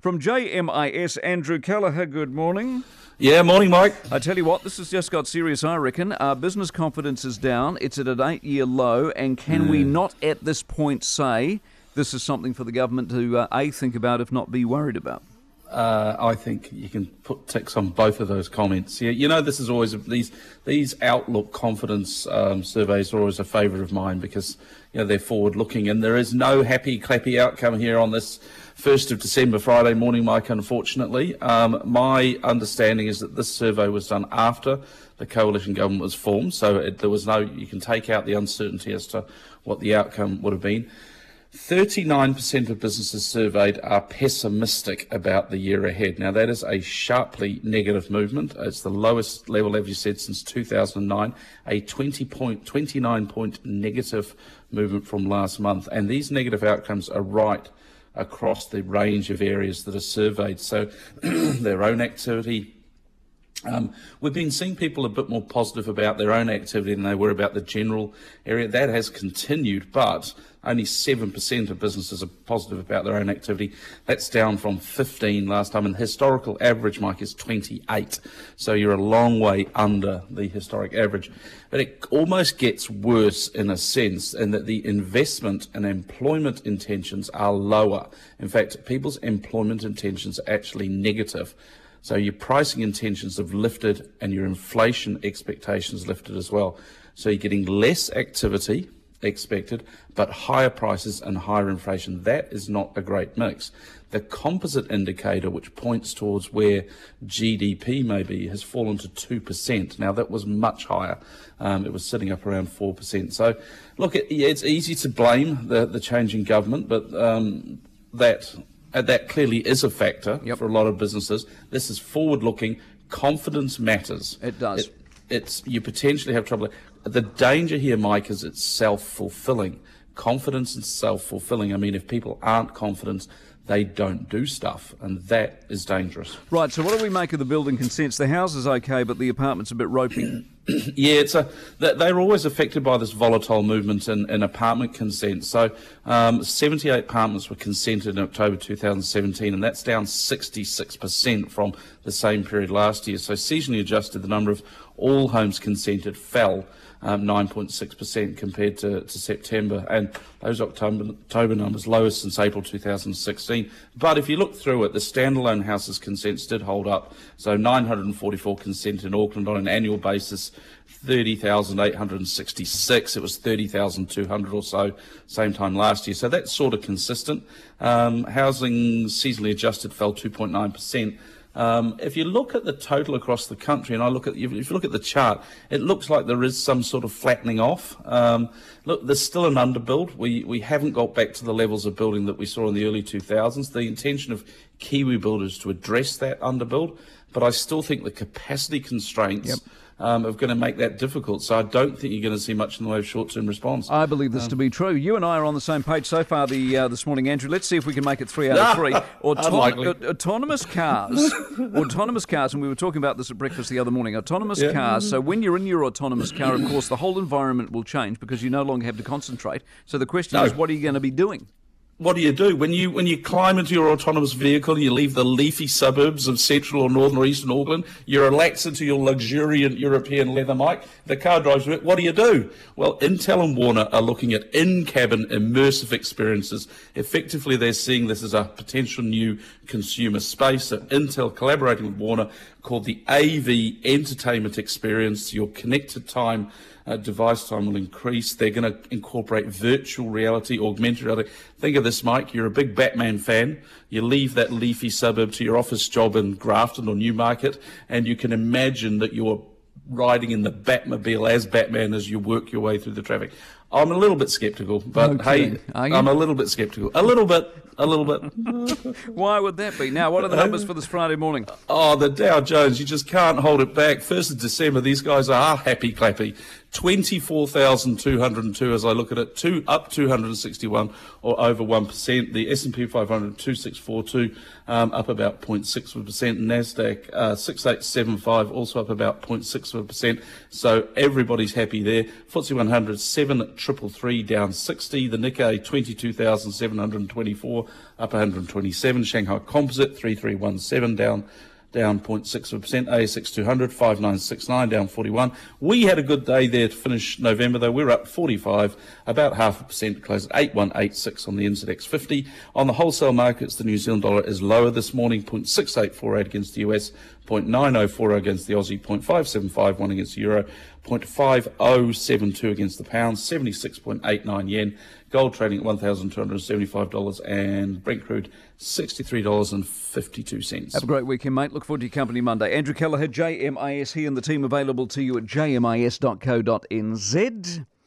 From JMIS, Andrew Callagher, good morning. Yeah, morning, Mike. I tell you what, this has just got serious, I reckon. Business confidence is down. It's at an 8-year low. And can we not at this point say this is something for the government to, A, think about, if not be worried about? I think you can put ticks on both of those comments. Yeah, you know, this is always these outlook confidence surveys are always a favourite of mine because they're forward-looking, and there is no happy clappy outcome here on this 1st of December, Friday morning, Mike. Unfortunately, my understanding is that this survey was done after the coalition government was formed, so there was no. You can take out the uncertainty as to what the outcome would have been. 39% of businesses surveyed are pessimistic about the year ahead. Now, that is a sharply negative movement. It's the lowest level, as you said, since 2009, a 29-point negative movement from last month. And these negative outcomes are right across the range of areas that are surveyed. So their own activity. We've been seeing people a bit more positive about their own activity than they were about the general area. That has continued, but only 7% of businesses are positive about their own activity. That's down from 15 last time, and the historical average, Mike, is 28. So you're a long way under the historic average. But it almost gets worse in a sense, in that the investment and employment intentions are lower. In fact, people's employment intentions are actually negative. So your pricing intentions have lifted and your inflation expectations lifted as well. So you're getting less activity expected, but higher prices and higher inflation. That is not a great mix. The composite indicator, which points towards where GDP may be, has fallen to 2%. Now, that was much higher. It was sitting up around 4%. So, look, it's easy to blame the changing government, but that clearly is a factor for a lot of businesses. This is forward-looking. Confidence matters. It does. You potentially have trouble. The danger here, Mike, is it's self-fulfilling. Confidence is self-fulfilling. I mean, if people aren't confident, they don't do stuff, and that is dangerous. Right, so what do we make of the building consents? The house is okay, but the apartment's a bit ropey. Yeah, they're always affected by this volatile movement in apartment consent. So 78 apartments were consented in October 2017, and that's down 66% from the same period last year. So seasonally adjusted, the number of all homes consented fell 9.6% compared to September, and those October numbers lowest since April 2016. But if you look through it, the standalone houses consents did hold up. So 944 consent in Auckland on an annual basis, 30,866. It was 30,200 or so same time last year. So that's sort of consistent. Housing seasonally adjusted fell 2.9%. If you look at the total across the country, and if you look at the chart, it looks like there is some sort of flattening off. Look, there's still an underbuild. We haven't got back to the levels of building that we saw in the early 2000s. The intention of Kiwi builders to address that underbuild, but I still think the capacity constraints are going to make that difficult. So I don't think you're going to see much in the way of short-term response. I believe this to be true. You and I are on the same page so far this morning, Andrew. Let's see if we can make it 3 out of 3. Autonomous cars. Autonomous cars, and we were talking about this at breakfast the other morning. Autonomous cars. So when you're in your autonomous car, of course, the whole environment will change because you no longer have to concentrate. So the question is, what are you going to be doing? What do you do when you climb into your autonomous vehicle and you leave the leafy suburbs of central or northern or eastern Auckland? You relax into your luxuriant European leather, Mike. The car drives you. What do? Well, Intel and Warner are looking at in-cabin immersive experiences. Effectively, they're seeing this as a potential new consumer space. So Intel collaborating with Warner called the AV Entertainment Experience. Your connected time, device time will increase. They're going to incorporate virtual reality, augmented reality. Think of this, Mike. You're a big Batman fan. You leave that leafy suburb to your office job in Grafton or Newmarket, and you can imagine that you're riding in the Batmobile as Batman as you work your way through the traffic. I'm a little bit sceptical, but hey, I'm a little bit sceptical. A little bit. Why would that be? Now, what are the numbers for this Friday morning? Oh, the Dow Jones, you just can't hold it back. 1st of December, these guys are happy clappy. 24,202 as I look at it, up 261 or over 1%. The S&P 500, 2642, up about 0.6%. NASDAQ, 6875, also up about 0.6%. So everybody's happy there. FTSE 100, 7333, down 60. The Nikkei, 22,724, up 127. Shanghai Composite, 3317, down 0.6%. ASX 200, 5969, down 41. We had a good day there to finish November, though. We're up 45, about 0.5% to close at 8186 on the NZX 50. On the wholesale markets, the New Zealand dollar is lower this morning, 0.6848 against the US, 0.904 against the Aussie, 0.5751 against the Euro, 0.5072 against the pound, 76.89 yen. Gold trading at $1,275 and Brent crude $63.52. Have a great weekend, mate. Look forward to your company Monday. Andrew Kelleher, JMIS, he and the team available to you at jmis.co.nz.